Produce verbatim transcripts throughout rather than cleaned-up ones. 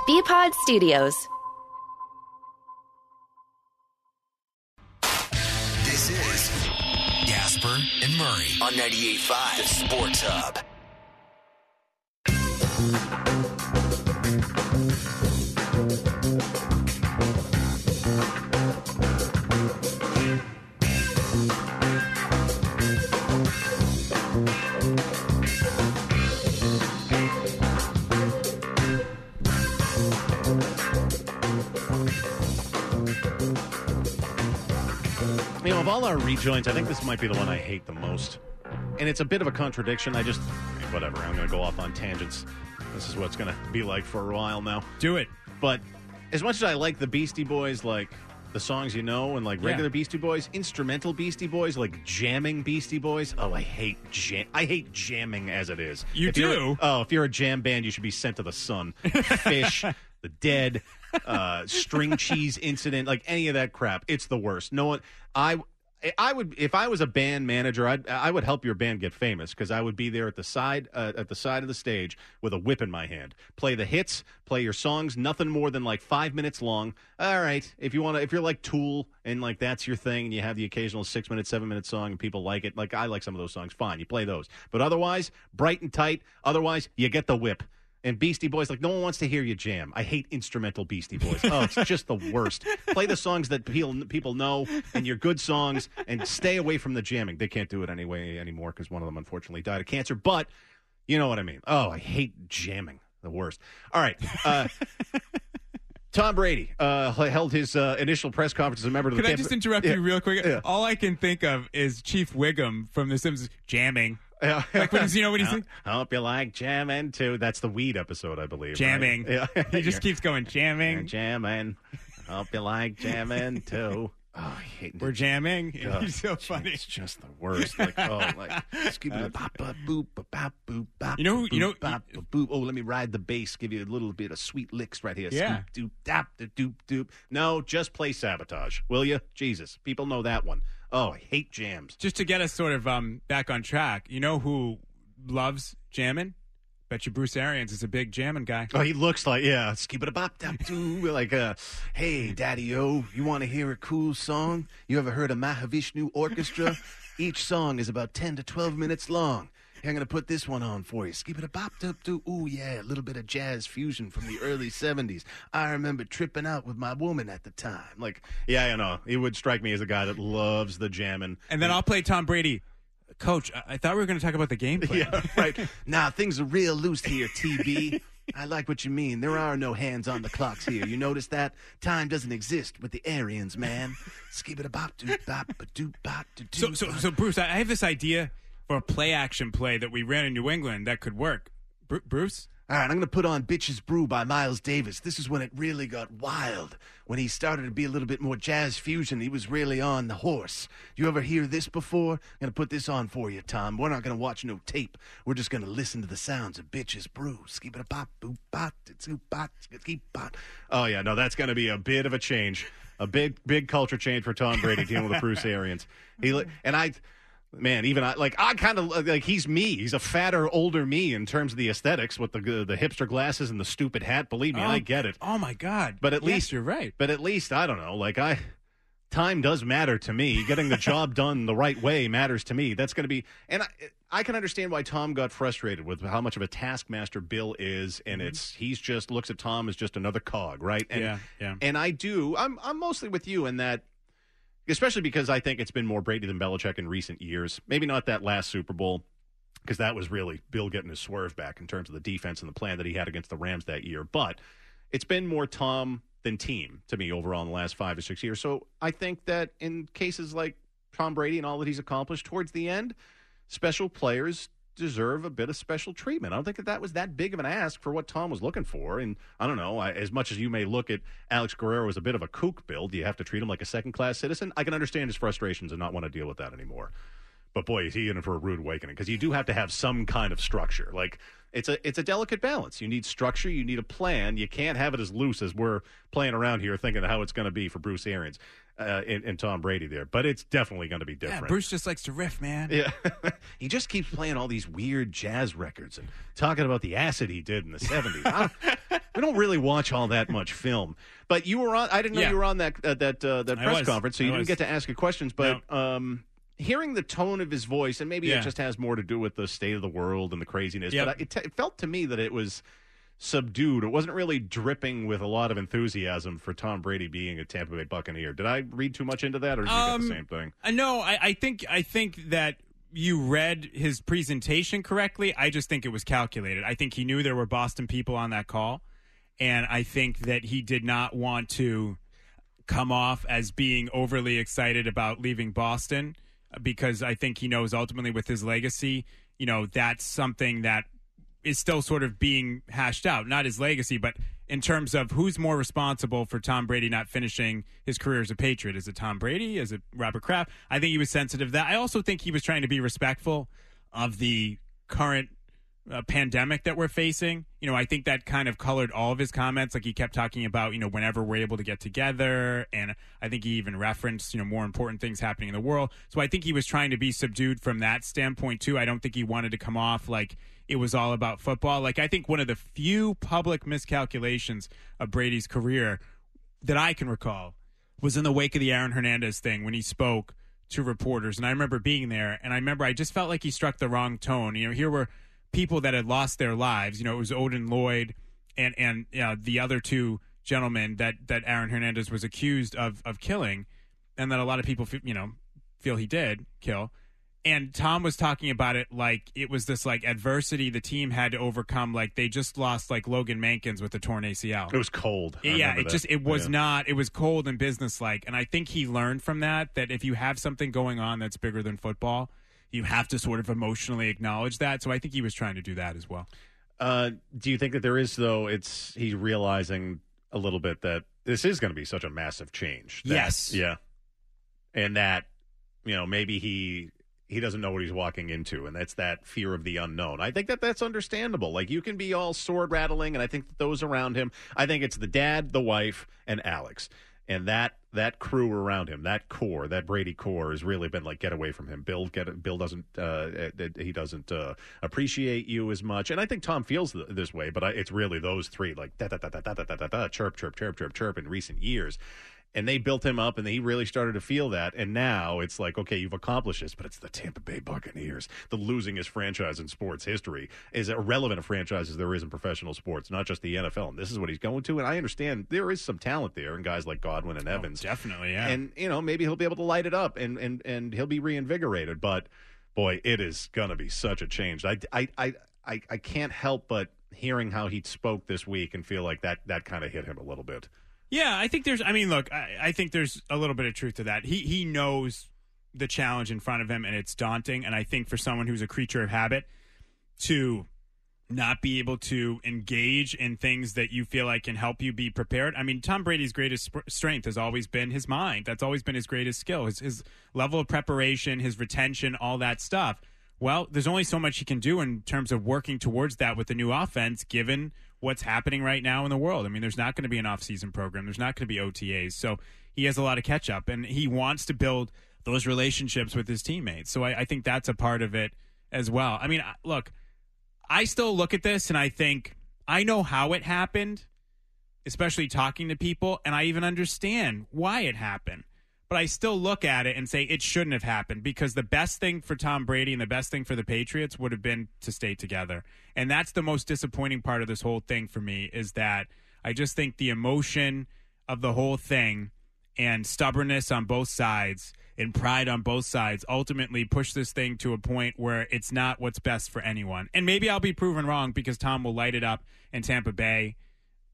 B-Pod Studios. This is Gasper and Murray on ninety-eight point five, the Sports Hub. You know, of all our rejoins, I think this might be the one I hate the most. And it's a bit of a contradiction. I just, whatever, I'm going to go off on tangents. This is what it's going to be like for a while now. Do it. But as much as I like the Beastie Boys, like the songs you know, and like regular Yeah. Beastie Boys, instrumental Beastie Boys, like jamming Beastie Boys, oh, I hate jam. I hate jamming as it is. You if do? You're, oh, if you're a jam band, you should be sent to the sun. Fish, The Dead, uh, String Cheese Incident, like any of that crap. It's the worst. No one, I, I would, if I was a band manager, I'd, I would help your band get famous because I would be there at the side, uh, at the side of the stage with a whip in my hand. Play the hits, play your songs, nothing more than like five minutes long. All right, if you want to, if you're like Tool and like that's your thing, and you have the occasional six minute, seven minute song, and people like it. Like I like some of those songs. Fine, you play those. But otherwise, bright and tight. Otherwise, you get the whip. And Beastie Boys, like, no one wants to hear you jam. I hate instrumental Beastie Boys. Oh, it's just the worst. Play the songs that people people know and your good songs, and stay away from the jamming. They can't do it anyway anymore because one of them, unfortunately, died of cancer. But you know what I mean. Oh, I hate jamming. The worst. All right. Uh, Tom Brady uh, held his uh, initial press conference as a member of the Can I Tampa- just interrupt yeah. you real quick? Yeah. All I can think of is Chief Wiggum from The Simpsons jamming. Yeah. Like when he's, you know what he's I I hope you like jamming too. That's the weed episode, I believe. jamming. Right? Yeah. He just keeps going jamming. You're jamming. I hope you like jamming too. Oh, I hate We're jamming. Oh, He's so funny. It's just the worst. Like, oh, like, skibidi bop bop boop bop bop boop bop. You know who- you know- boop, bop, boop, boop. Oh, let me ride the bass. Give you a little bit of sweet licks right here. Yeah. Scoop, doop, dap, da, doop, doop. No, just play Sabotage, will you? Jesus, people know that one. Oh, I hate jams. Just to get us sort of um, back on track, you know who loves jamming? Bet you Bruce Arians is a big jamming guy. Oh, he looks like, yeah, skibidi bop dap doo. Like, uh, hey, Daddy-O, you want to hear a cool song? You ever heard of Mahavishnu Orchestra? Each song is about ten to twelve minutes long. Here, I'm going to put this one on for you. Skibidi bop dap doo. Ooh, yeah, a little bit of jazz fusion from the early seventies. I remember tripping out with my woman at the time. Like, yeah, you know, he would strike me as a guy that loves the jamming. And then I'll play Tom Brady. Coach, I, I thought we were going to talk about the game plan. Yeah, right. Now, things are real loose here, T B. I like what you mean. There are no hands on the clocks here. You notice that? Time doesn't exist with the Aryans, man. Skibidi bop doop bop ba doop bop da So, doop so, bop. so, Bruce, I I have this idea for a play-action play that we ran in New England that could work. Bru- Bruce? All right, I'm going to put on Bitches Brew by Miles Davis. This is when it really got wild. When he started to be a little bit more jazz fusion, he was really on the horse. You ever hear this before? I'm going to put this on for you, Tom. We're not going to watch no tape. We're just going to listen to the sounds of Bitches Brew. Skibidi bop boop bop da bop skibidi bop. Oh, yeah, no, that's going to be a bit of a change. A big, big culture change for Tom Brady dealing with the Bruce Arians. He, li- and I... Man, even I like I kind of like he's me. He's a fatter, older me in terms of the aesthetics with the the hipster glasses and the stupid hat. Believe me, Oh, I get it. Oh, my God. But at Yes, least you're right. But at least I don't know. Like I, time does matter to me. Getting the job done the right way matters to me. That's going to be, and I, I can understand why Tom got frustrated with how much of a taskmaster Bill is, and Mm-hmm. it's he's just looks at Tom as just another cog, right? And, Yeah, yeah. And I do. I'm I'm mostly with you in that. Especially because I think it's been more Brady than Belichick in recent years. Maybe not that last Super Bowl, because that was really Bill getting his swerve back in terms of the defense and the plan that he had against the Rams that year. But it's been more Tom than team to me overall in the last five or six years. So I think that in cases like Tom Brady and all that he's accomplished towards the end, special players deserve a bit of special treatment. I don't think that that was that big of an ask for what Tom was looking for. And I don't know, I, as much as you may look at Alex Guerrero as a bit of a kook, Bill, do you have to treat him like a second-class citizen? I can understand his frustrations and not want to deal with that anymore. But boy, is he in for a rude awakening, because you do have to have some kind of structure. Like, it's a it's a delicate balance. You need structure. You need a plan. You can't have it as loose as we're playing around here thinking of how it's going to be for Bruce Arians uh, and, and Tom Brady there. But it's definitely going to be different. Yeah, Bruce just likes to riff, man. Yeah. He just keeps playing all these weird jazz records and talking about the acid he did in the seventies. I don't, we don't really watch all that much film. But you were on. I didn't know Yeah. you were on that uh, that uh, that I press was. conference, so you I didn't was. get to ask your questions. But um, hearing the tone of his voice, and maybe Yeah. it just has more to do with the state of the world and the craziness. Yep. But I, it, t- it felt to me that it was subdued. It wasn't really dripping with a lot of enthusiasm for Tom Brady being a Tampa Bay Buccaneer. Did I read too much into that, or did you Um, get the same thing? Uh, no, I, I think I think that you read his presentation correctly. I just think it was calculated. I think he knew there were Boston people on that call, and I think that he did not want to come off as being overly excited about leaving Boston, because I think he knows ultimately with his legacy, you know, that's something that is still sort of being hashed out. Not his legacy, but in terms of who's more responsible for Tom Brady not finishing his career as a Patriot. Is it Tom Brady? Is it Robert Kraft? I think he was sensitive to that. I also think he was trying to be respectful of the current uh, pandemic that we're facing. You know, I think that kind of colored all of his comments. Like, he kept talking about, you know, whenever we're able to get together. And I think he even referenced, you know, more important things happening in the world. So I think he was trying to be subdued from that standpoint, too. I don't think he wanted to come off like it was all about football. Like, I think one of the few public miscalculations of Brady's career that I can recall was in the wake of the Aaron Hernandez thing, when he spoke to reporters. And I remember being there, and I remember I just felt like he struck the wrong tone. You know, here were people that had lost their lives. You know, it was Odin Lloyd and and you know, the other two gentlemen that that Aaron Hernandez was accused of of killing, and that a lot of people, you know, feel he did kill. And Tom was talking about it like it was this like adversity the team had to overcome. Like, they just lost like Logan Mankins with a torn A C L. It was cold. I Yeah, remember it that. just it was Yeah. not. It was cold and businesslike. And I think he learned from that that if you have something going on that's bigger than football, you have to sort of emotionally acknowledge that. So I think he was trying to do that as well. Uh, do you think that there is, though, it's he's realizing a little bit that this is going to be such a massive change? That- Yes. Yeah. And that, you know, maybe he he doesn't know what he's walking into, and that's that fear of the unknown. I think that that's understandable. Like, you can be all sword rattling, and I think that those around him, I think it's the dad, the wife, and Alex. And that that crew around him, that core, that Brady core, has really been like, get away from him. Bill, get Bill doesn't uh, he doesn't uh, appreciate you as much, and I think Tom feels th- this way. But I, it's really those three, like da da da da da da da da, chirp chirp chirp chirp chirp in recent years. And they built him up, and he really started to feel that. And now it's like, okay, you've accomplished this, but it's the Tampa Bay Buccaneers, the losingest franchise in sports history, as irrelevant a franchise as there is in professional sports, not just the N F L. And this is what he's going to. And I understand there is some talent there, and guys like Godwin and Evans. Oh, definitely, yeah. And, you know, maybe he'll be able to light it up, and, and, and he'll be reinvigorated. But, boy, it is going to be such a change. I, I, I, I, I can't help but hearing how he spoke this week and feel like that, that kind of hit him a little bit. Yeah, I think there's. I mean, look, I, I think there's a little bit of truth to that. He he knows the challenge in front of him, and it's daunting. And I think for someone who's a creature of habit, to not be able to engage in things that you feel like can help you be prepared. I mean, Tom Brady's greatest sp- strength has always been his mind. That's always been his greatest skill. His his level of preparation, his retention, all that stuff. Well, there's only so much he can do in terms of working towards that with the new offense, given what's happening right now in the world. I mean, there's not going to be an off-season program. There's not going to be O T As. So he has a lot of catch-up, and he wants to build those relationships with his teammates. So I, I think that's a part of it as well. I mean, look, I still look at this, and I think I know how it happened, especially talking to people, and I even understand why it happened. But I still look at it and say it shouldn't have happened, because the best thing for Tom Brady and the best thing for the Patriots would have been to stay together. And that's the most disappointing part of this whole thing for me, is that I just think the emotion of the whole thing and stubbornness on both sides and pride on both sides ultimately push this thing to a point where it's not what's best for anyone. And maybe I'll be proven wrong, because Tom will light it up in Tampa Bay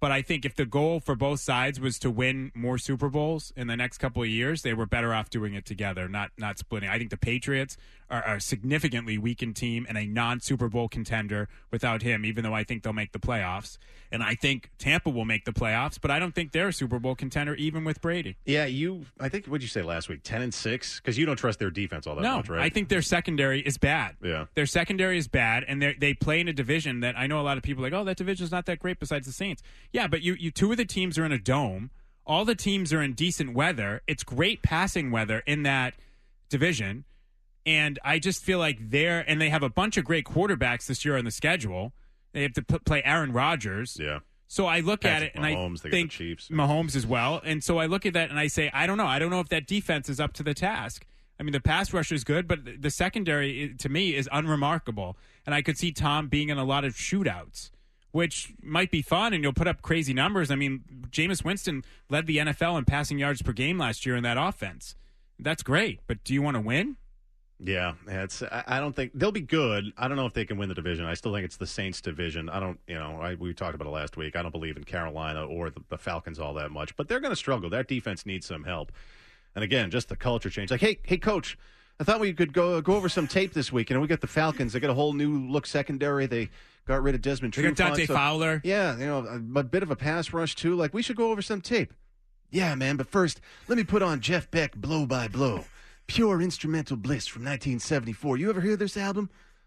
But I think if the goal for both sides was to win more Super Bowls in the next couple of years, they were better off doing it together, not not splitting. I think the Patriots are, are a significantly weakened team and a non-Super Bowl contender without him, even though I think they'll make the playoffs. And I think Tampa will make the playoffs, but I don't think they're a Super Bowl contender even with Brady. Yeah, you, I think, what'd you say last week, ten and six? Because you don't trust their defense all that no, much, right? I think their secondary is bad. Yeah. Their secondary is bad, and they they play in a division that I know a lot of people are like, oh, that division's not that great besides the Saints. Yeah, but you, you two of the teams are in a dome. All the teams are in decent weather. It's great passing weather in that division. And I just feel like they're, and they have a bunch of great quarterbacks this year on the schedule. They have to p- play Aaron Rodgers. Yeah. So I look Patrick at it and Mahomes, I they think got the Chiefs. Mahomes as well. And so I look at that and I say, I don't know. I don't know if that defense is up to the task. I mean, the pass rush is good, but the secondary, to me, is unremarkable. And I could see Tom being in a lot of shootouts, which might be fun, and you'll put up crazy numbers. I mean, Jameis Winston led the N F L in passing yards per game last year in that offense. That's great, but do you want to win? Yeah, it's. I I don't think they'll be good. I don't know if they can win the division. I still think it's the Saints division. I don't, you know, I, we talked about it last week. I don't believe in Carolina or the, the Falcons all that much, but they're going to struggle. That defense needs some help. And again, just the culture change. Like, hey, hey, coach, I thought we could go go over some tape this week. You know, we got the Falcons. They got a whole new look secondary. They got rid of Desmond They got Trufant. Dante so- Fowler. Yeah, you know, a, a bit of a pass rush too. Like, we should go over some tape. Yeah, man, but first, let me put on Jeff Beck, Blow by Blow. Pure instrumental bliss from nineteen seventy-four. You ever hear this album?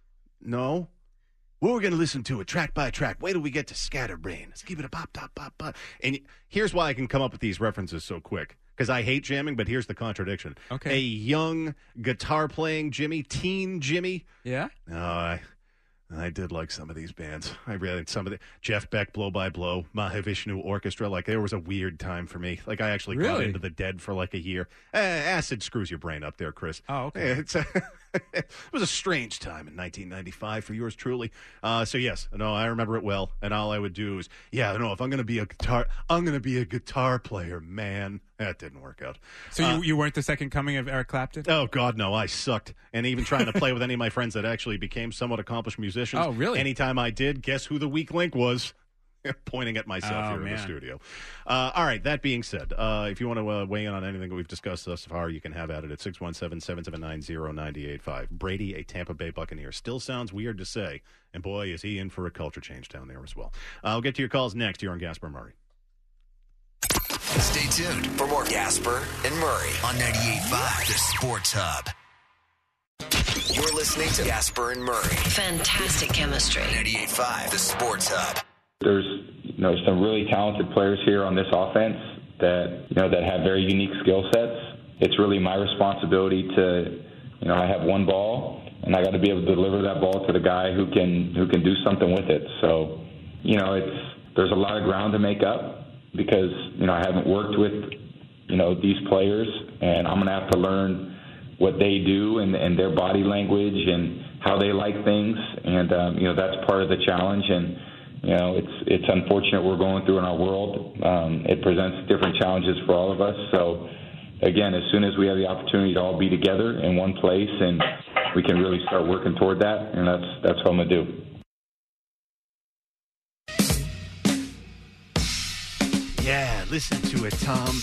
No? Well, we're going to listen to it track by track. Wait till we get to Scatterbrain. Let's keep it a pop, top, pop, pop. And here's why I can come up with these references so quick. Because I hate jamming, but here's the contradiction. Okay. A young guitar-playing Jimmy, teen Jimmy. Yeah? No, I, I did like some of these bands. I really some of the Jeff Beck, Blow by Blow, Mahavishnu Orchestra. Like, there was a weird time for me. Like, I actually got Really? into the Dead for like a year. Eh, acid screws your brain up there, Chris. Oh, okay. Eh, It's a, it was a strange time in nineteen ninety-five for yours truly. Uh, so yes, no, I remember it well. And all I would do is, yeah, no, if I'm gonna be a guitar, I'm gonna be a guitar player, man. That didn't work out. So Uh, you, you weren't the second coming of Eric Clapton? Oh, God, no. I sucked. And even trying to play with any of my friends that actually became somewhat accomplished musicians. Oh, really? Anytime I did, guess who the weak link was? Pointing at myself Oh, here in man. the studio. Uh, all right, that being said, uh, if you want to uh, weigh in on anything that we've discussed thus far, you can have at it at six one seven, seven seven nine, zero nine eight five. Brady, a Tampa Bay Buccaneer. Still sounds weird to say, and boy, is he in for a culture change down there as well. Uh, I'll get to your calls next here on Gasper Murray. Stay tuned for more Gasper and Murray on ninety-eight point five, the Sports Hub. You're listening to Gasper and Murray, Fantastic chemistry. ninety-eight point five, the Sports Hub. There's, you know, some really talented players here on this offense that, you know, that have very unique skill sets. It's really my responsibility to, you know, I have one ball and I got to be able to deliver that ball to the guy who can who can do something with it. So, you know, it's there's a lot of ground to make up because, you know, I haven't worked with, you know, these players, and I'm going to have to learn what they do and, and their body language and how they like things. And, um, you know, that's part of the challenge. And, you know, it's it's unfortunate we're going through in our world. Um, it presents different challenges for all of us. So, again, as soon as we have the opportunity to all be together in one place and we can really start working toward that, and that's that's what I'm going to do. Yeah, listen to it, Tom.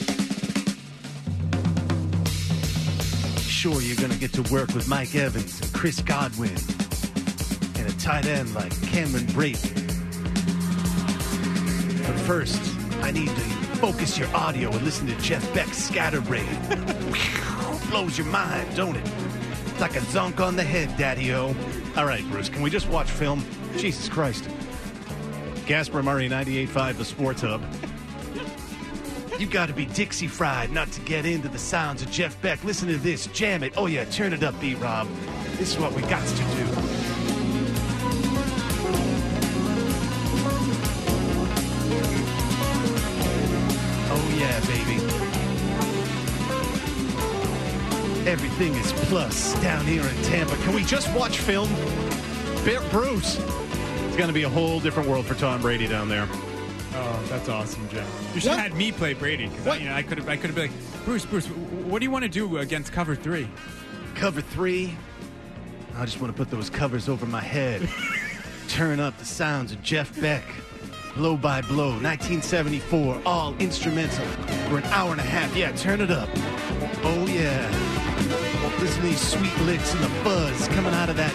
Sure, you're going to get to work with Mike Evans and Chris Godwin and a tight end like Cameron Brate. But first, I need to focus your audio and listen to Jeff Beck's Scatterbrain. Blows your mind, don't it? It's like a zunk on the head, Daddy-O. All right, Bruce, can we just watch film? Jesus Christ. Gasper Murray, ninety-eight point five, the Sports Hub. You got to be Dixie fried not to get into the sounds of Jeff Beck. Listen to this. Jam it. Oh, yeah. Turn it up, B-Rob. This is what we got to do. Oh, yeah, baby. Everything is plus down here in Tampa. Can we just watch film? Bear Bruce. It's going to be a whole different world for Tom Brady down there. Oh, that's awesome, Jeff. You should What? have had me play Brady. 'Cause I, What? you know, I could have I could have been like, Bruce, Bruce, what do you want to do against cover three? Cover three. I just want to put those covers over my head. Turn up the sounds of Jeff Beck. Blow by Blow, nineteen seventy-four, all instrumental for an hour and a half. Yeah, turn it up. Oh, yeah. Listen to these sweet licks and the buzz coming out of that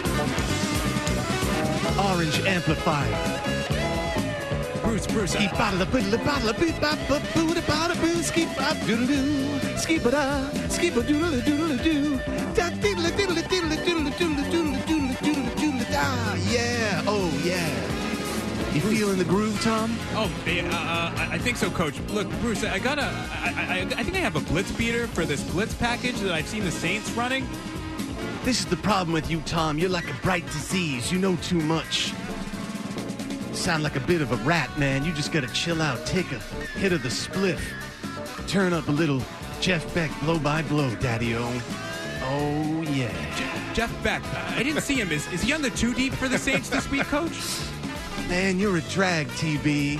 orange amplifier. Bruce, Bruce. Keep bottle of bottle of bottle of boot bop bop boot a bottle boo skip bop doodle doo skip a da skip a doodle doodle doo da diddle diddle diddle diddle diddle diddle diddle diddle diddle da. Yeah, oh yeah. You feeling the groove, Tom? Oh, yeah, uh, I think so, Coach. Look, Bruce, I got a. I, I, I think I have a blitz beater for this blitz package that I've seen the Saints running. This is the problem with you, Tom. You're like a bright disease. You know too much. Sound like a bit of a rat, man. You just gotta chill out. Take a hit of the spliff. Turn up a little Jeff Beck blow by blow, Daddy-O. Oh, yeah. Jeff Beck. I didn't see him. Is, is he on the two deep for the Saints this week, Coach? Man, you're a drag, T B.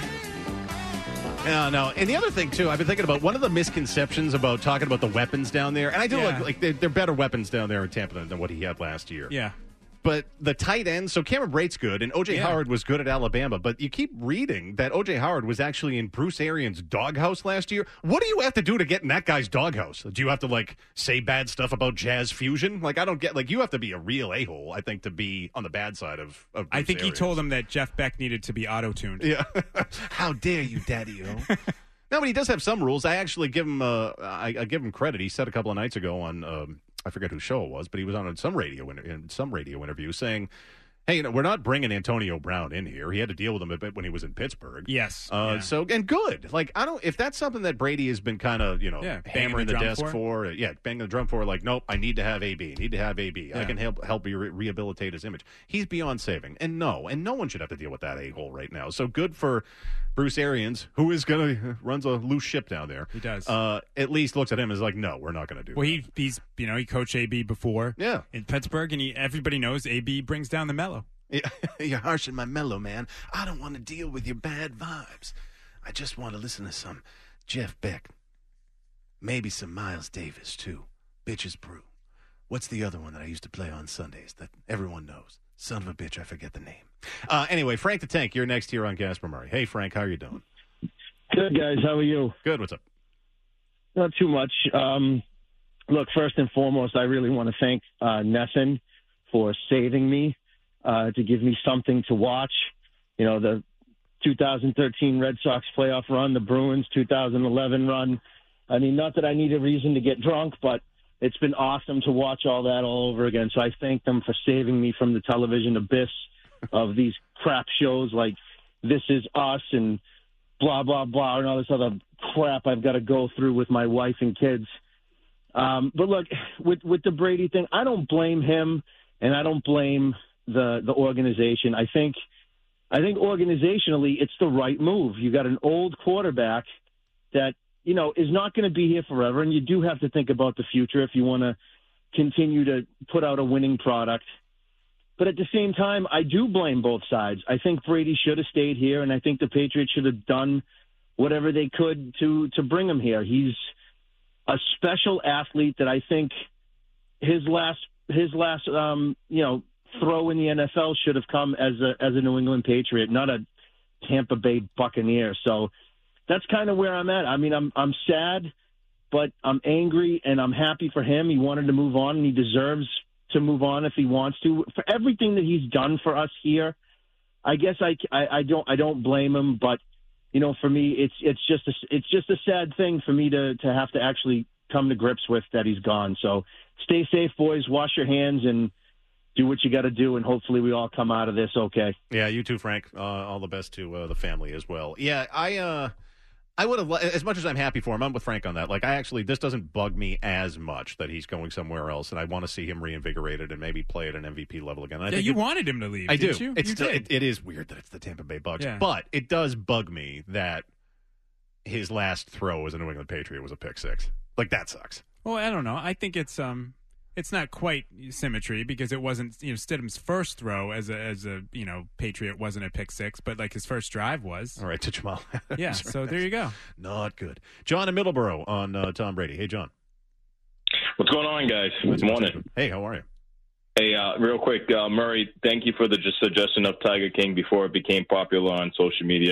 No, no. And the other thing, too, I've been thinking about one of the misconceptions about talking about the weapons down there. And I do Yeah. like, like they're, they're better weapons down there in Tampa than, than what he had last year. Yeah. But the tight end, so Cameron Brate's good, and O J Yeah. Howard was good at Alabama. But you keep reading that O J Howard was actually in Bruce Arians' doghouse last year. What do you have to do to get in that guy's doghouse? Do you have to, like, say bad stuff about Jazz Fusion? Like, I don't get, like, you have to be a real a-hole, I think, to be on the bad side of, of Bruce I think Arians. he told him that Jeff Beck needed to be auto-tuned. Yeah. How dare you, Daddy-O. No, but he does have some rules. I actually give him uh, I, I give him credit. He said a couple of nights ago on um, I forget whose show it was, but he was on some radio inter- in some radio interview saying, "Hey, you know, we're not bringing Antonio Brown in here. He had to deal with him a bit when he was in Pittsburgh." Yes. Uh, yeah. So and good. Like I don't if that's something that Brady has been kind of you know Yeah, banging hammering the the, drum desk for. for. uh, yeah, banging the drum for. Like, nope, I need to have A B. Need to have A B. I Yeah. can help help you re- rehabilitate his image. He's beyond saving, and no, and no one should have to deal with that a hole right now. So good for Bruce Arians, who is gonna runs a loose ship down there. He does. Uh, at least looks at him as like, no, we're not going to do. Well, that. he he's you know he coached A B before. Yeah. In Pittsburgh, and he everybody knows A B brings down the mellow. Yeah, you're harshing my mellow, man. I don't want to deal with your bad vibes. I just want to listen to some Jeff Beck. Maybe some Miles Davis, too. Bitches Brew. What's the other one that I used to play on Sundays that everyone knows? Son of a bitch, I forget the name. Uh, anyway, Frank the Tank, you're next here on Gasper Murray. Hey, Frank, how are you doing? Good, guys. How are you? Good, what's up? Not too much. Um, look, first and foremost, I really want to thank uh, Nesson for saving me, uh, to give me something to watch. You know, the two thousand thirteen Red Sox playoff run, the Bruins two thousand eleven run. I mean, not that I need a reason to get drunk, but it's been awesome to watch all that all over again. So I thank them for saving me from the television abyss of these crap shows like This Is Us and blah, blah, blah, and all this other crap I've got to go through with my wife and kids. Um, but look, with with the Brady thing, I don't blame him, and I don't blame the the organization. I think I think organizationally, it's the right move. You got an old quarterback that you know is not going to be here forever, and you do have to think about the future if you want to continue to put out a winning product. But at the same time, I do blame both sides. I think Brady should have stayed here, and I think the Patriots should have done whatever they could to to bring him here. He's a special athlete that I think his last his last um, you know throw in the N F L should have come as a as a New England Patriot, not a Tampa Bay Buccaneer. So that's kind of where I'm at. I mean, I'm I'm sad, but I'm angry and I'm happy for him. He wanted to move on, and he deserves to move on if he wants to. For everything that he's done for us here, I guess I, I, I don't I don't blame him, but you know, for me, it's it's just a, it's just a sad thing for me to to have to actually come to grips with that he's gone. So stay safe, boys. Wash your hands and do what you got to do, and hopefully we all come out of this okay. Yeah, you too, Frank. Uh, all the best to uh, the family as well. Yeah, I uh, I would have, as much as I'm happy for him, I'm with Frank on that. Like, I actually, this doesn't bug me as much that he's going somewhere else, and I want to see him reinvigorated and maybe play at an M V P level again. I Yeah, think you it, wanted him to leave. I didn't do. You? It's You still, did. it, it is weird that it's the Tampa Bay Bucks, Yeah. but it does bug me that his last throw as a New England Patriot was a pick six. Like, that sucks. Well, I don't know. I think it's um, it's not quite symmetry because it wasn't you know Stidham's first throw as a as a you know Patriot wasn't a pick six, but like his first drive was. All right, to Jamal. Yeah, so there you go. Not good. John in Middleborough on uh, Tom Brady. Hey, John. What's going on, guys? Good morning. Hey, how are you? Hey, uh, real quick, uh, Murray, thank you for the just suggestion of Tiger King before it became popular on social media.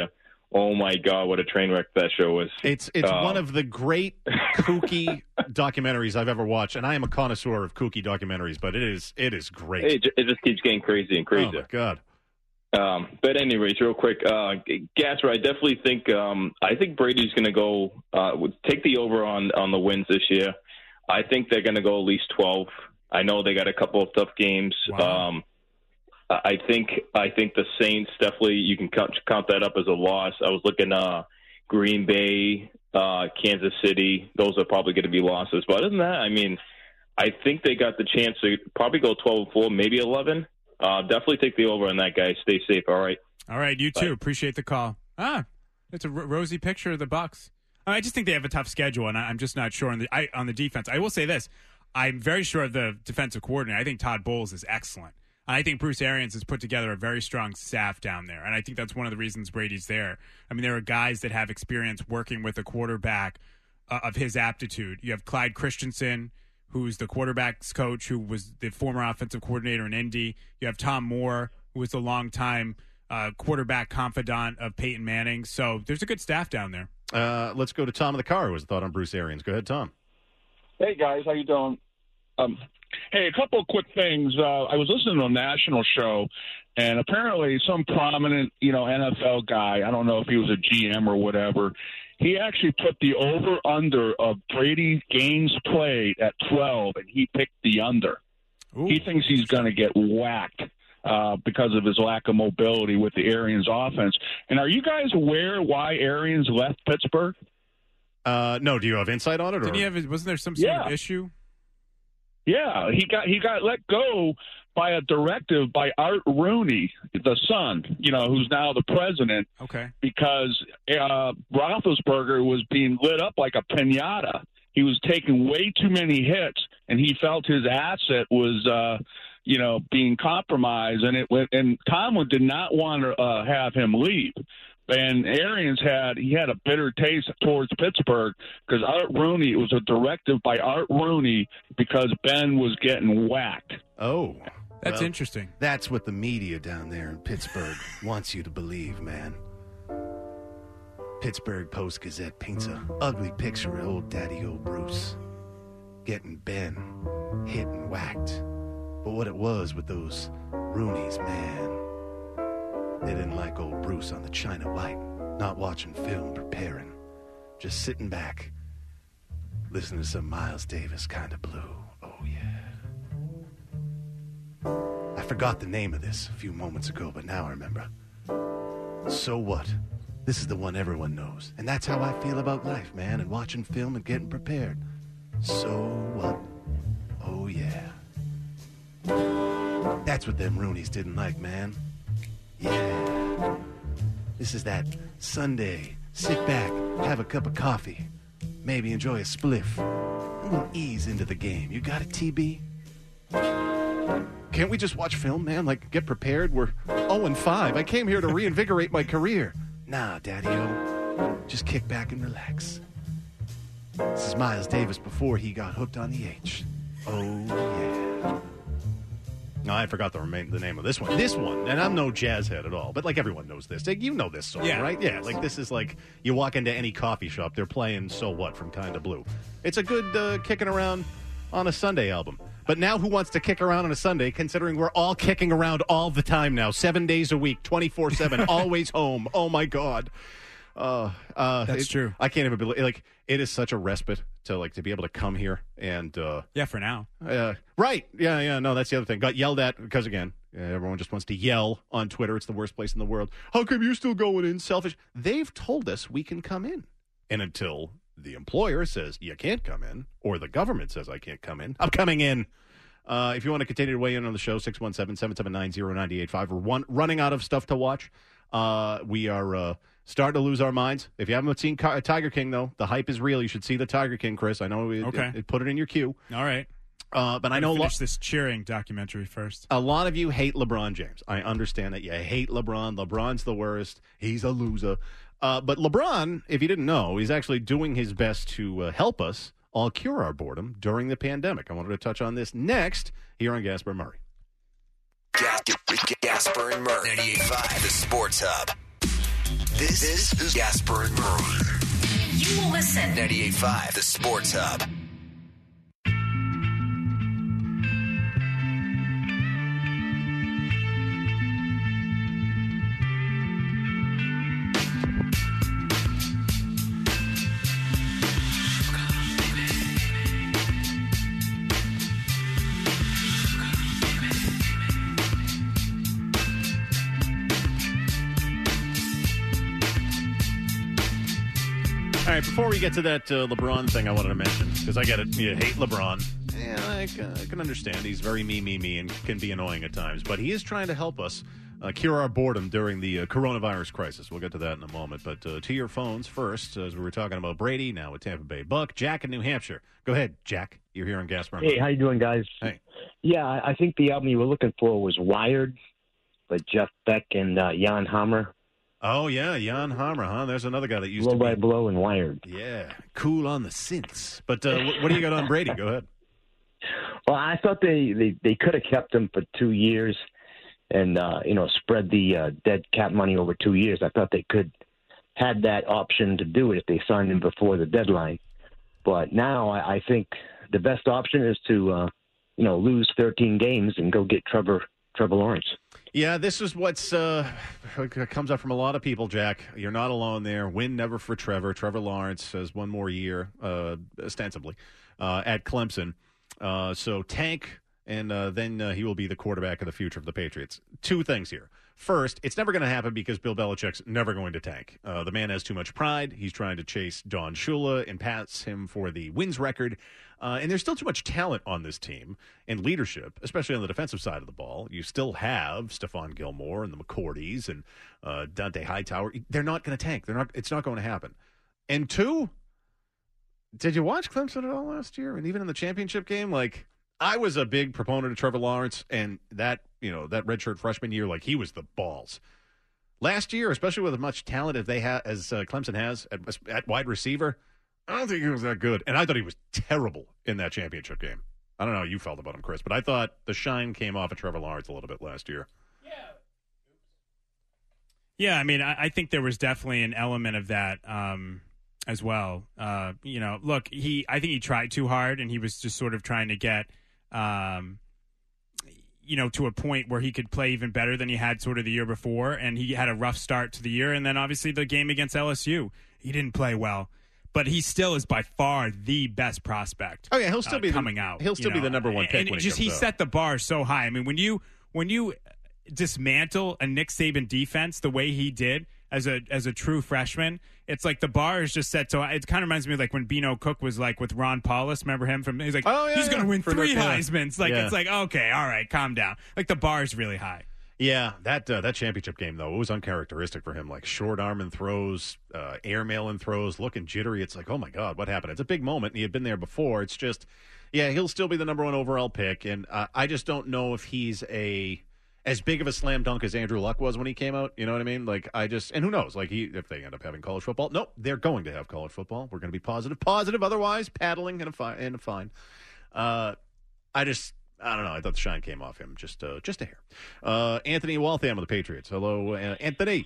Oh my God, what a train wreck that show was! It's it's Uh, one of the great kooky documentaries I've ever watched, and I am a connoisseur of kooky documentaries, but it is it is great. It, ju- it just keeps getting crazy and Oh crazier. my God! Um, but anyways, real quick, uh, Gasper, I definitely think um, I think Brady's going to go uh, would take the over on on the wins this year. I think they're going to go at least twelve. I know they got a couple of tough games. Wow. Um, I think I think the Saints definitely you can count, count that up as a loss. I was looking uh, Green Bay, uh, Kansas City. Those are probably going to be losses. But other than that, I mean, I think they got the chance to probably go twelve and four, maybe eleven. Uh, definitely take the over on that, guys. Stay safe. All right. All right, you too. Bye. Appreciate the call. Ah, it's a r- rosy picture of the Bucs. I just think they have a tough schedule, and I- I'm just not sure on the I, on the defense. I will say this: I'm very sure of the defensive coordinator. I think Todd Bowles is excellent. I think Bruce Arians has put together a very strong staff down there, and I think that's one of the reasons Brady's there. I mean, there are guys that have experience working with a quarterback uh, of his aptitude. You have Clyde Christensen, who's the quarterback's coach, who was the former offensive coordinator in Indy. You have Tom Moore, who was a longtime uh, quarterback confidant of Peyton Manning. So there's a good staff down there. Uh, let's go to Tom in the car, who has a thought on Bruce Arians. Go ahead, Tom. Hey guys, how you doing? Um, hey, a couple of quick things. Uh, I was listening to a national show, and apparently some prominent, you know, N F L guy, I don't know if he was a G M or whatever, he actually put the over-under of Brady games played at twelve, and he picked the under. Ooh. He thinks he's going to get whacked uh, because of his lack of mobility with the Arians offense. And are you guys aware why Arians left Pittsburgh? Uh, no, do you have insight on it? Or? Didn't he have? Wasn't there some sort Yeah. of issue? Yeah, he got he got let go by a directive by Art Rooney, the son, you know, who's now the president, Okay. because uh, Roethlisberger was being lit up like a piñata. He was taking way too many hits, and he felt his asset was, uh, you know, being compromised. And it went, and Tomlin did not want to uh, have him leave. And Arians had he had a bitter taste towards Pittsburgh because Art Rooney, it was a directive by Art Rooney because Ben was getting whacked. Oh. That's well, interesting. That's what the media down there in Pittsburgh wants you to believe, man. Pittsburgh Post-Gazette paints a ugly picture of old daddy old Bruce getting Ben hit and whacked. But what it was with those Rooneys, man, they didn't like old Bruce on the China White, not watching film, preparing, just sitting back, listening to some Miles Davis kind of blue. Oh, yeah. I forgot the name of this a few moments ago, but now I remember. So what? This is the one everyone knows. And that's how I feel about life, man, and watching film and getting prepared. So what? Oh, yeah. That's what them Rooneys didn't like, man. Yeah. This is that Sunday. Sit back, have a cup of coffee, maybe enjoy a spliff, and we'll ease into the game. You got it, T B? Can't we just watch film, man? Like, get prepared? We're oh and five. I came here to reinvigorate my career. Nah, Daddy-O. Just kick back and relax. This is Miles Davis before he got hooked on the H. Oh, yeah. No, I forgot the, remain, the name of this one. This one, and I'm no jazz head at all, but like everyone knows this. Like, you know this song, Yeah. right? Yeah, like this is like you walk into any coffee shop, they're playing So What from Kinda Blue. It's a good uh, kicking around on a Sunday album. But now who wants to kick around on a Sunday, considering we're all kicking around all the time now, seven days a week, twenty-four seven, always home. Oh, my God. Uh, uh, That's it- true. I can't even believe, like, it is such a respite to, like, to be able to come here and, uh, Yeah, for now. uh, right. Yeah, yeah, no, that's the other thing. Got yelled at because, again, uh, everyone just wants to yell on Twitter. It's the worst place in the world. How come you're still going in? Selfish. They've told us we can come in. And until the employer says you can't come in, or the government says I can't come in, I'm coming in. Uh, if you want to continue to weigh in on the show, six one seven, seven seven nine, zero nine eight five. We're one, running out of stuff to watch. Uh, we are uh, starting to lose our minds. If you haven't seen Ca- Tiger King, though, the hype is real. You should see the Tiger King, Chris. I know it, Okay. it, it put it in your queue. All right. Uh, but I know a lot, Finish this cheering documentary first. a lot of you hate LeBron James. I understand that. You hate LeBron. LeBron's the worst. He's a loser. Uh, but LeBron, if you didn't know, he's actually doing his best to uh, help us all cure our boredom during the pandemic. I wanted to touch on this next here on Gasper Murray. Gas- Gasper and Murray, ninety-eight point five, the Sports Hub. This, this is Gasper and Murray. You will listen. ninety-eight point five, the Sports Hub. All right, before we get to that uh, LeBron thing I wanted to mention, because I get it, you hate LeBron. Yeah, I, can- I can understand. He's very me, me, me, and can be annoying at times. But he is trying to help us uh, cure our boredom during the uh, coronavirus crisis. We'll get to that in a moment. But uh, to your phones first, as we were talking about Brady, now with Tampa Bay Buck, Jack in New Hampshire. Go ahead, Jack. You're here on Gasper. Hey, how you doing, guys? Hey. Yeah, I I think the album you were looking for was Wired by Jeff Beck and uh, Jan Hammer. Oh, yeah, Jan Hammer, huh? There's another guy that used Blow to be... by Blow and Wired. Yeah, cool on the synths. But uh, what, what do you got on Brady? Go ahead. Well, I thought they, they, they could have kept him for two years and, uh, you know, spread the uh, dead cap money over two years. I thought they could had that option to do it if they signed him before the deadline. But now I, I think the best option is to, uh, you know, lose thirteen games and go get Trevor Trevor Lawrence. Yeah, this is what's uh, comes up from a lot of people, Jack. You're not alone there. Win never for Trevor. Trevor Lawrence has one more year, uh, ostensibly, uh, at Clemson. Uh, so tank, and uh, then uh, he will be the quarterback of the future of the Patriots. Two things here. First, it's never going to happen because Bill Belichick's never going to tank. Uh, the man has too much pride. He's trying to chase Don Shula and pass him for the wins record. Uh, and there's still too much talent on this team and leadership, especially on the defensive side of the ball. You still have Stephon Gilmore and the McCourties and uh, Dante Hightower. They're not going to tank. They're not. It's not going to happen. And two, did you watch Clemson at all last year? And even in the championship game, like I was a big proponent of Trevor Lawrence, and that you know that redshirt freshman year, like he was the balls. Last year, especially with as much talent as they ha- as uh, Clemson has at, at wide receiver. I don't think he was that good. And I thought he was terrible in that championship game. I don't know how you felt about him, Chris, but I thought the shine came off of Trevor Lawrence a little bit last year. Yeah. Yeah, I mean, I, I think there was definitely an element of that um, as well. Uh, you know, look, he I think he tried too hard, and he was just sort of trying to get, um, you know, to a point where he could play even better than he had sort of the year before, and he had a rough start to the year. And then obviously the game against L S U, he didn't play well. But he still is by far the best prospect. Oh yeah, he'll still uh, be coming the, out. He'll still be know? the number one pick. And when just he, he comes set out. the bar so high. I mean, when you when you dismantle a Nick Saban defense the way he did as a as a true freshman, it's like the bar is just set so high. It kind of reminds me of like when Bino Cook was like with Ron Paulus. Remember him from? He's like, oh, yeah, he's yeah. going to win For three the, uh, Heismans. Like yeah. it's like okay, all right, calm down. Like the bar is really high. Yeah, that uh, that championship game, though, it was uncharacteristic for him. Like short arming throws, uh, airmailing throws, looking jittery. It's like, oh, my God, what happened? It's a big moment. And he had been there before. It's just, yeah, he'll still be the number one overall pick. And uh, I just don't know if he's a as big of a slam dunk as Andrew Luck was when he came out. You know what I mean? Like, I just, and who knows? Like, he if they end up having college football. Nope, they're going to have college football. We're going to be positive. Positive, otherwise, paddling and a, fi- and a fine. Uh, I just. I don't know. I thought the shine came off him just uh, just a hair. Uh, Anthony Waltham of the Patriots. Hello, uh, Anthony.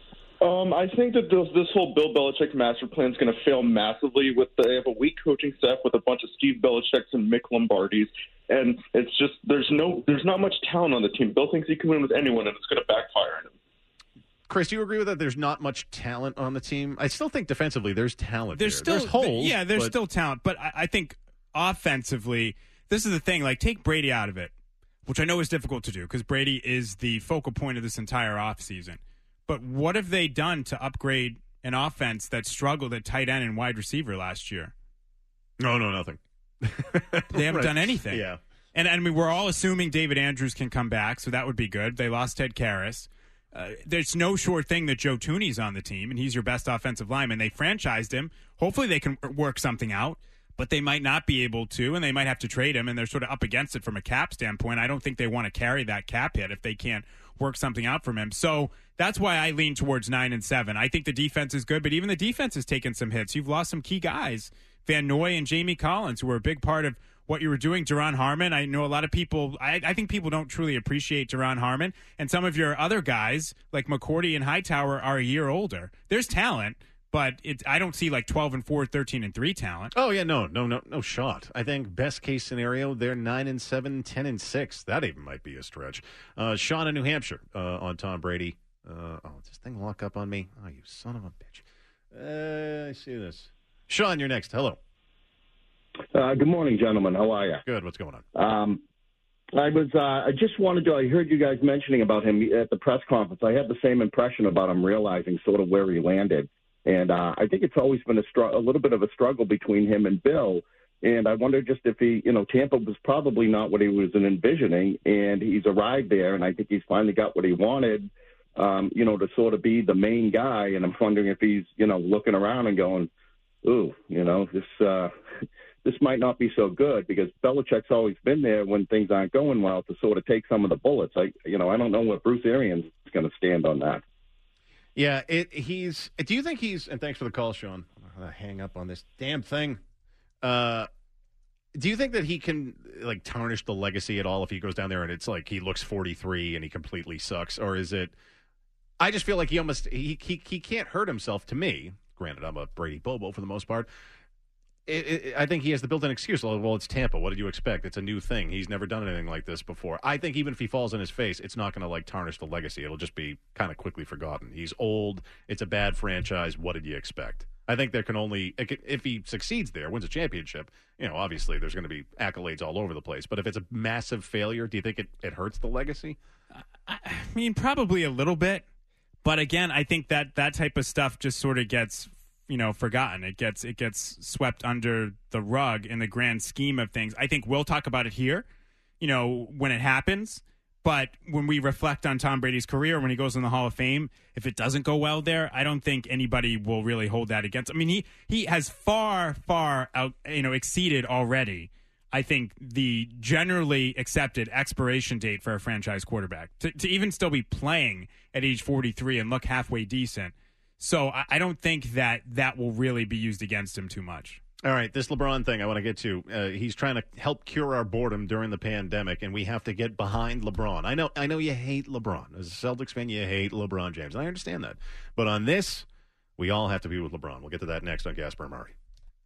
Um, I think that this, this whole Bill Belichick master plan is going to fail massively. With the, they have a weak coaching staff with a bunch of Steve Belichick's and Mick Lombardis, and it's just there's no there's not much talent on the team. Bill thinks he can win with anyone, and it's going to backfire on him. Chris, do you agree with that? There's not much talent on the team. I still think defensively there's talent. There's there. still there's holes. Yeah, there's but... still talent, but I, I think offensively. This is the thing, like, take Brady out of it, which I know is difficult to do because Brady is the focal point of this entire offseason. But what have they done to upgrade an offense that struggled at tight end and wide receiver last year? No, no, nothing. They haven't right. done anything. Yeah. And, and I mean, we're all assuming David Andrews can come back, so that would be good. They lost Ted Karras. Uh, there's no sure thing that Joe Thuney's on the team, and he's your best offensive lineman. They franchised him. Hopefully they can work something out. But they might not be able to, and they might have to trade him, and they're sort of up against it from a cap standpoint. I don't think they want to carry that cap hit if they can't work something out from him. So that's why I lean towards nine and seven. I think the defense is good, but even the defense has taken some hits. You've lost some key guys, Van Noy and Jamie Collins, who were a big part of what you were doing. Duron Harmon, I know a lot of people, I, I think people don't truly appreciate Duron Harmon. And some of your other guys, like McCourty and Hightower, are a year older. There's talent, but it, I don't see like twelve and four, thirteen and three talent. Oh, yeah, no, no, no, no shot. I think best case scenario, they're nine and seven, ten and six. That even might be a stretch. Uh, Sean in New Hampshire uh, on Tom Brady. Uh, oh, does this thing lock up on me? Oh, you son of a bitch. Uh, I see this. Sean, you're next. Hello. Uh, good morning, gentlemen. How are you? Good. What's going on? Um, I was. Uh, I just wanted to. I heard you guys mentioning about him at the press conference. I had the same impression about him realizing sort of where he landed, and uh, I think it's always been a, str- a little bit of a struggle between him and Bill. And I wonder just if he, you know, Tampa was probably not what he was envisioning, and he's arrived there, and I think he's finally got what he wanted. Um, you know, to sort of be the main guy, and I'm wondering if he's, you know, looking around and going, ooh, you know, this uh, this might not be so good, because Belichick's always been there when things aren't going well to sort of take some of the bullets. I, you know, I don't know what Bruce Arians is going to stand on that. Yeah, it, he's. Do you think he's? And thanks for the call, Sean. I'm gonna hang up on this damn thing. Uh, do you think that he can like tarnish the legacy at all if he goes down there and it's like he looks forty-three and he completely sucks, or is it? I just feel like he almost he he, he can't hurt himself. To me, granted, I'm a Brady Bobo for the most part. It, it, I think he has the built-in excuse. Well, it's Tampa. What did you expect? It's a new thing. He's never done anything like this before. I think even if he falls on his face, it's not going to like tarnish the legacy. It'll just be kind of quickly forgotten. He's old. It's a bad franchise. What did you expect? I think there can only if he succeeds there, wins a championship. You know, obviously there's going to be accolades all over the place. But if it's a massive failure, do you think it, it hurts the legacy? I mean, probably a little bit. But again, I think that that type of stuff just sort of gets, you know, forgotten. It gets it gets swept under the rug in the grand scheme of things. I think we'll talk about it here, you know, when it happens. But when we reflect on Tom Brady's career, when he goes in the Hall of Fame, if it doesn't go well there, I don't think anybody will really hold that against. I mean, he he has far, far out, you know, exceeded already, I think, the generally accepted expiration date for a franchise quarterback to, to even still be playing at age forty-three and look halfway decent. So I, I don't think that that will really be used against him too much. All right, this LeBron thing I want to get to. Uh, he's trying to help cure our boredom during the pandemic, and we have to get behind LeBron. I know, I know you hate LeBron. As a Celtics fan, you hate LeBron James, and I understand that. But on this, we all have to be with LeBron. We'll get to that next on Gasper and Murray.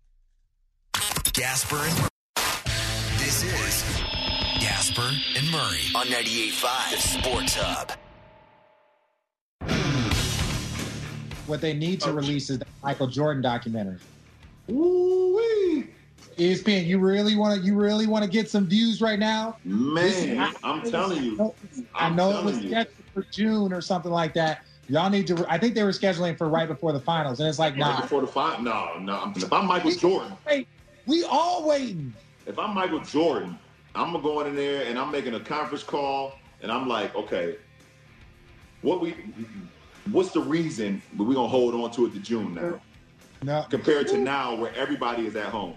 Gasper and Murray. This is Gasper and Murray on ninety-eight point five The Sports Hub. What they need to release is the Michael Jordan documentary. Ooh-wee. E S P N, you really want to you really want to get some views right now? Man, is, I, I'm telling you. I know, I know it was scheduled for June or something like that. Y'all need to. I think they were scheduling for right before the finals, and it's like, nah. Right before the final? No, no. If I'm Michael we, Jordan, wait, we all waiting. If I'm Michael Jordan, I'm gonna go in there and I'm making a conference call, and I'm like, okay, what we, what's the reason we're gonna hold on to it to June now? No. Compared to now where everybody is at home.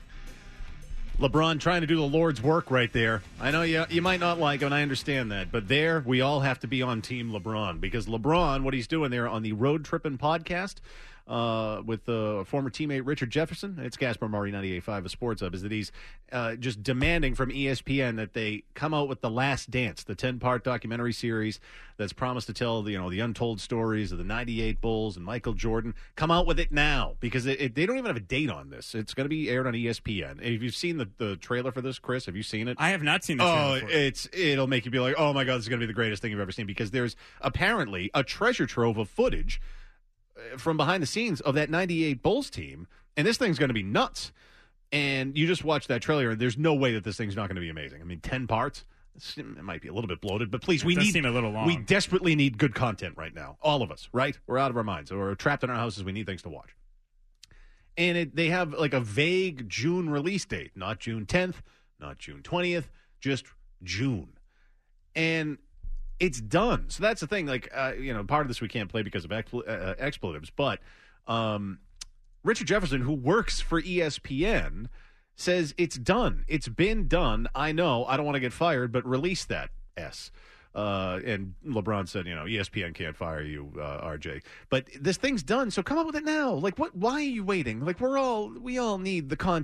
LeBron trying to do the Lord's work right there. I know you you might not like him, and I understand that. But there, we all have to be on Team LeBron. Because LeBron, what he's doing there on the Road Trippin' podcast uh, with uh, former teammate Richard Jefferson, it's Gasper Murray, ninety-eight point five, a Sports Hub, is that he's uh, just demanding from E S P N that they come out with The Last Dance, the ten-part documentary series that's promised to tell the, you know, the untold stories of the ninety-eight Bulls and Michael Jordan. Come out with it now, because it, it, they don't even have a date on this. It's going to be aired on E S P N. Have you seen the, the trailer for this, Chris? Have you seen it? I have not seen the oh, trailer for it. It's, it'll make you be like, oh, my God, this is going to be the greatest thing you've ever seen, because there's apparently a treasure trove of footage from behind the scenes of that ninety-eight Bulls team, and this thing's going to be nuts. And you just watch that trailer, and there's no way that this thing's not going to be amazing. I mean, ten parts, it might be a little bit bloated, but please, it we does need seem a little long. We desperately need good content right now. All of us, right? We're out of our minds. We're trapped in our houses. We need things to watch. And it, they have like a vague June release date, not June tenth, not June twentieth, just June. And it's done. So that's the thing. Like, uh, you know, part of this we can't play because of expl- uh, expletives. But um, Richard Jefferson, who works for E S P N, says it's done. It's been done. I know. I don't want to get fired, but release that S. Uh, and LeBron said, you know, E S P N can't fire you, uh, R J. But this thing's done, so come up with it now. Like, what? Why are you waiting? Like, we're all we all need the content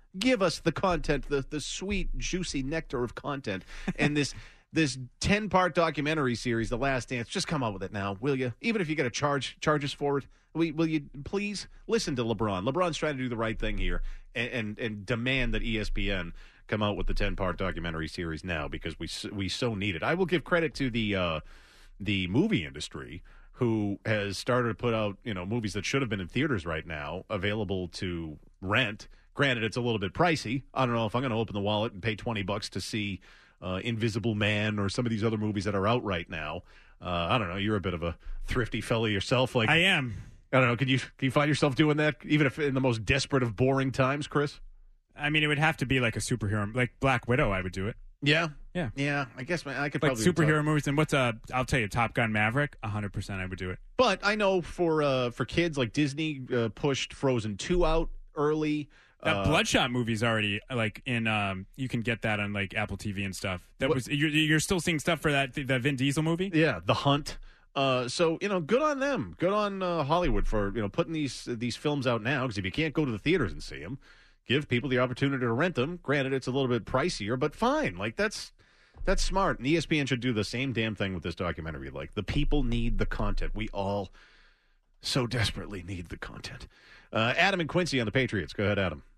Give us the content, the the sweet, juicy nectar of content, and this this ten-part documentary series, The Last Dance. Just come out with it now, will you? Even if you got to charge charges for it, will, will you please listen to LeBron? LeBron's trying to do the right thing here and and, and demand that E S P N come out with the ten-part documentary series now because we we so need it. I will give credit to the uh, the movie industry who has started to put out, you know, movies that should have been in theaters right now available to rent. Granted, it's a little bit pricey. I don't know if I'm going to open the wallet and pay twenty bucks to see uh, Invisible Man or some of these other movies that are out right now. Uh, I don't know. You're a bit of a thrifty fella yourself. Like I am. I don't know. Can you can you find yourself doing that, even if in the most desperate of boring times, Chris? I mean, it would have to be like a superhero, like Black Widow. I would do it. Yeah, yeah, yeah. I guess man, I could like probably superhero talk. movies. And what's uh? I'll tell you, Top Gun Maverick. A hundred percent, I would do it. But I know for uh, for kids, like Disney uh, pushed Frozen two out early. That uh, Bloodshot movie's already like in. Um, you can get that on like Apple T V and stuff. That what, was you're, you're still seeing stuff for that the Vin Diesel movie. Yeah, The Hunt. Uh, so you know, good on them. Good on uh, Hollywood for you know putting these these films out now. Because if you can't go to the theaters and see them, give people the opportunity to rent them. Granted, it's a little bit pricier, but fine. Like that's that's smart. And E S P N should do the same damn thing with this documentary. Like the people need the content. We all so desperately need the content. Uh, Adam and Quincy on the Patriots. Go ahead, Adam.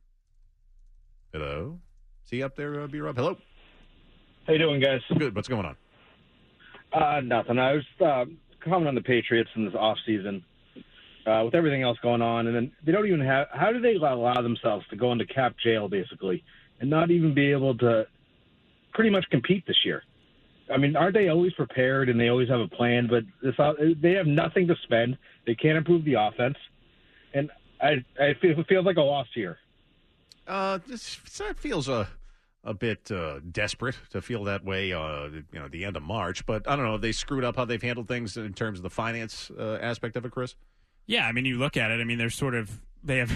Hello. See you up there, uh, B-Rob? Hello. How you doing, guys? Good. What's going on? Uh, nothing. I was uh, commenting on the Patriots in this off season uh, with everything else going on, and then they don't even have. How do they allow themselves to go into cap jail basically and not even be able to pretty much compete this year? I mean, aren't they always prepared and they always have a plan? But this, they have nothing to spend. They can't improve the offense, and I I feel it feels like a lost year. Uh, this that feels a a bit uh, desperate to feel that way. Uh, you know, at the end of March, but I don't know. Have they screwed up how they've handled things in terms of the finance uh, aspect of it, Chris? Yeah, I mean, you look at it. I mean, they're sort of they have.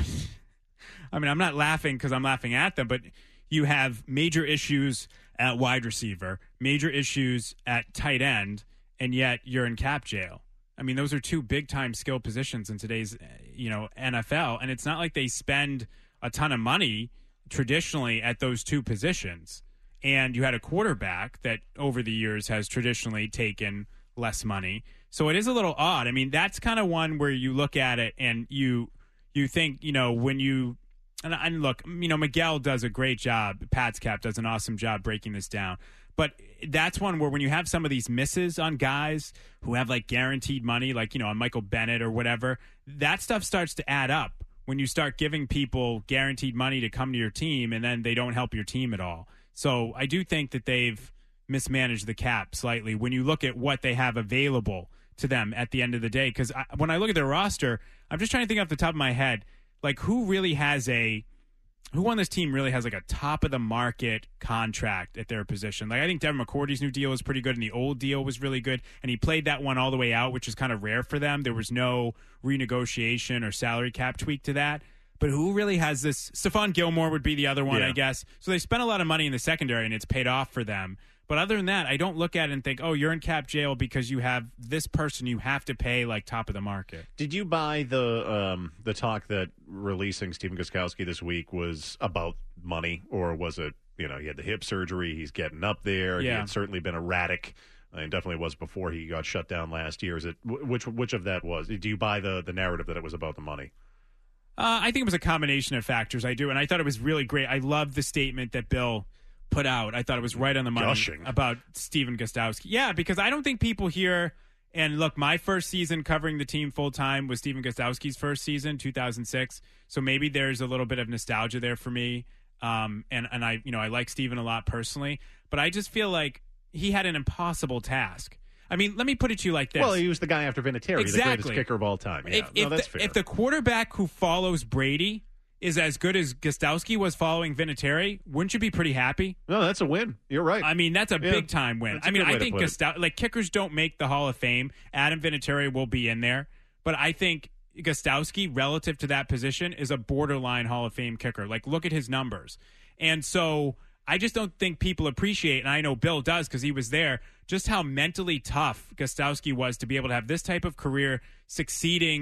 I mean, I'm not laughing because I'm laughing at them, but you have major issues at wide receiver, major issues at tight end, and yet you're in cap jail. I mean, those are two big time skill positions in today's you know N F L, and it's not like they spend a ton of money traditionally at those two positions. And you had a quarterback that over the years has traditionally taken less money. So it is a little odd. I mean, that's kind of one where you look at it and you you think, you know, when you and, and look, you know, Miguel does a great job. Pat's Cap does an awesome job breaking this down. But that's one where when you have some of these misses on guys who have like guaranteed money, like, you know, on Michael Bennett or whatever, that stuff starts to add up. When you start giving people guaranteed money to come to your team and then they don't help your team at all. So I do think that they've mismanaged the cap slightly when you look at what they have available to them at the end of the day. Because when I look at their roster, I'm just trying to think off the top of my head, like who really has a who on this team really has like a top of the market contract at their position. Like I think Devin McCourty's new deal was pretty good and the old deal was really good. And he played that one all the way out, which is kind of rare for them. There was no renegotiation or salary cap tweak to that. But who really has this? Stephon Gilmore would be the other one, yeah. I guess. So they spent a lot of money in the secondary and it's paid off for them. But other than that, I don't look at it and think, oh, you're in cap jail because you have this person you have to pay like top of the market. Did you buy the um, the talk that releasing Stephen Gostkowski this week was about money, or was it, you know, he had the hip surgery, he's getting up there, yeah. he had certainly been erratic, and definitely was before he got shut down last year. Is it which which of that was? Do you buy the the narrative that it was about the money? Uh, I think it was a combination of factors. I do, and I thought it was really great. I loved the statement that Bill put out. I thought it was right on the money Gushing. about Stephen Gostkowski. Yeah, because I don't think people here, and look, my first season covering the team full time was Stephen Gostkowski's first season, two thousand six. So maybe there's a little bit of nostalgia there for me. Um, and, and I, you know, I like Stephen a lot personally, but I just feel like he had an impossible task. I mean, let me put it to you like this. Well, he was the guy after Vinatieri, exactly. the greatest kicker of all time. Yeah, if, no, if that's the, fair. If the quarterback who follows Brady is as good as Gostkowski was following Vinatieri, wouldn't you be pretty happy? No, that's a win. You're right. I mean, that's a yeah. big time win. I mean, I think Gostkowski, like kickers don't make the Hall of Fame. Adam Vinatieri will be in there, but I think Gostkowski, relative to that position, is a borderline Hall of Fame kicker. Like, look at his numbers. And so I just don't think people appreciate, and I know Bill does because he was there, just how mentally tough Gostkowski was to be able to have this type of career, succeeding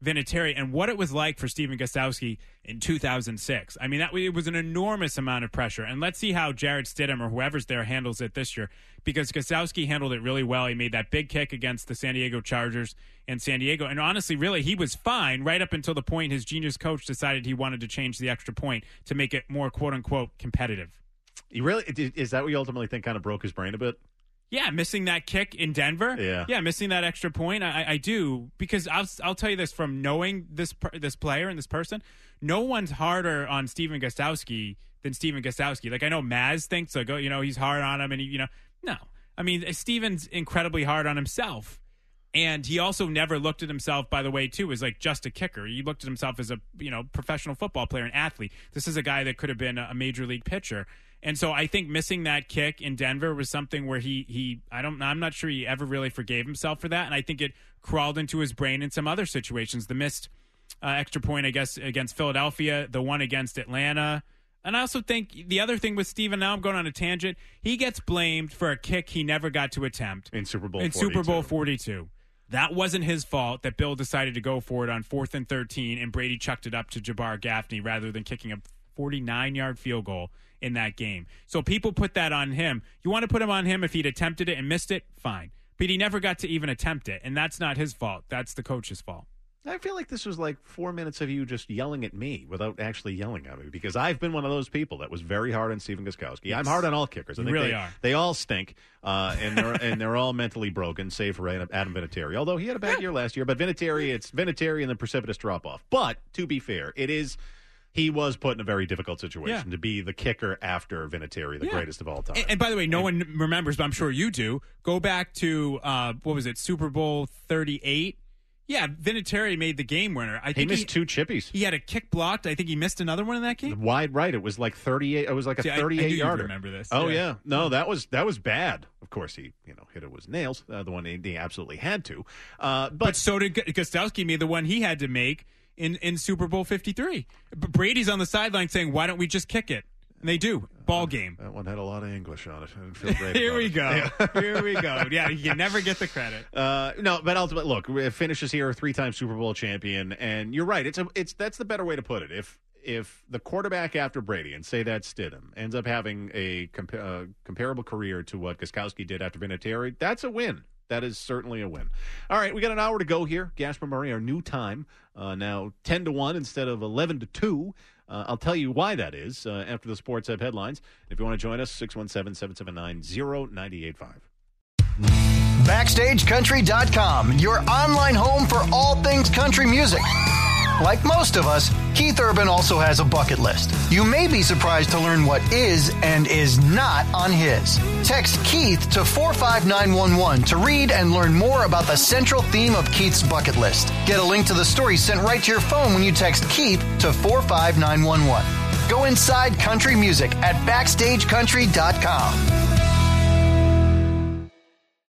Vinatieri and what it was like for Stephen Gostkowski in two thousand six. I mean, that it was an enormous amount of pressure. And let's see how Jarrett Stidham or whoever's there handles it this year, because Gostkowski handled it really well. He made that big kick against the San Diego Chargers in San Diego. And honestly, really, he was fine right up until the point his genius coach decided he wanted to change the extra point to make it more quote-unquote competitive. You really is that what you ultimately think kind of broke his brain a bit? Yeah, missing that kick in Denver. Yeah, yeah, missing that extra point. I, I do because I'll I'll tell you this from knowing this this player and this person. No one's harder on Stephen Gostkowski than Stephen Gostkowski. Like I know Maz thinks like, oh, you know, he's hard on him, and he, you know, no. I mean, Stephen's incredibly hard on himself, and he also never looked at himself, by the way, too, as like just a kicker. He looked at himself as a you know professional football player, an athlete. This is a guy that could have been a major league pitcher. And so I think missing that kick in Denver was something where he, he I don't I'm not sure he ever really forgave himself for that. And I think it crawled into his brain in some other situations. The missed uh, extra point, I guess, against Philadelphia, the one against Atlanta. And I also think the other thing with Steven, now I'm going on a tangent, he gets blamed for a kick he never got to attempt. In Super Bowl In forty-two. Super Bowl forty-two. That wasn't his fault that Bill decided to go for it on fourth and thirteen, and Brady chucked it up to Jabbar Gaffney rather than kicking a forty-nine-yard field goal in that game. So people put that on him. You want to put him on him if he'd attempted it and missed it? Fine. But he never got to even attempt it, and that's not his fault. That's the coach's fault. I feel like this was like four minutes of you just yelling at me without actually yelling at me, because I've been one of those people that was very hard on Stephen Gostkowski. Yes. I'm hard on all kickers. I You think really they, are. They all stink, uh, and they're and they're all mentally broken, save for Adam, Adam Vinatieri. Although he had a bad year last year, but Vinatieri, it's Vinatieri and the precipitous drop off. But to be fair, it is. He was put in a very difficult situation Yeah. to be the kicker after Vinatieri, the Yeah. greatest of all time. And, and by the way, no one remembers, but I'm sure you do. Go back to, uh, what was it, Super Bowl thirty-eight? Yeah, Vinatieri made the game winner. I he think missed two chippies. He had a kick blocked. I think he missed another one in that game. Wide right. It was like thirty-eight. It was like a See, I- I knew thirty-eight you'd yarder. remember this. Oh Yeah. yeah. No, that was that was bad. Of course, he you know hit it with nails. Uh, the one he, he absolutely had to. Uh, but, But so did G- Gostkowski made the one he had to make in, in Super Bowl fifty-three. B- Brady's on the sideline saying, why don't we just kick it? And they do. Ball game. that one had a lot of English on it. I didn't feel great. Here about we it. go. Here we go. Yeah, you can never get the credit. Uh, no, but ultimately, look, it finishes here, a three-time Super Bowl champion, and you're right. It's a, it's that's the better way to put it. If if the quarterback after Brady, and say that's Stidham, ends up having a compa- uh, comparable career to what Gostkowski did after Vinatieri, that's a win. That is certainly a win. All right, we got an hour to go here. Gasper Murray, our new time, uh, now ten to one instead of eleven to two. Uh, I'll tell you why that is uh, after the Sports Hub headlines. If you want to join us, six one seven, seven seven nine, zero nine eight five. Backstage Country dot com, your online home for all things country music. Like most of us, Keith Urban also has a bucket list. You may be surprised to learn what is and is not on his. Text Keith to four five nine one one to read and learn more about the central theme of Keith's bucket list. Get a link to the story sent right to your phone when you text Keith to four five nine one one. Go inside country music at Backstage Country dot com.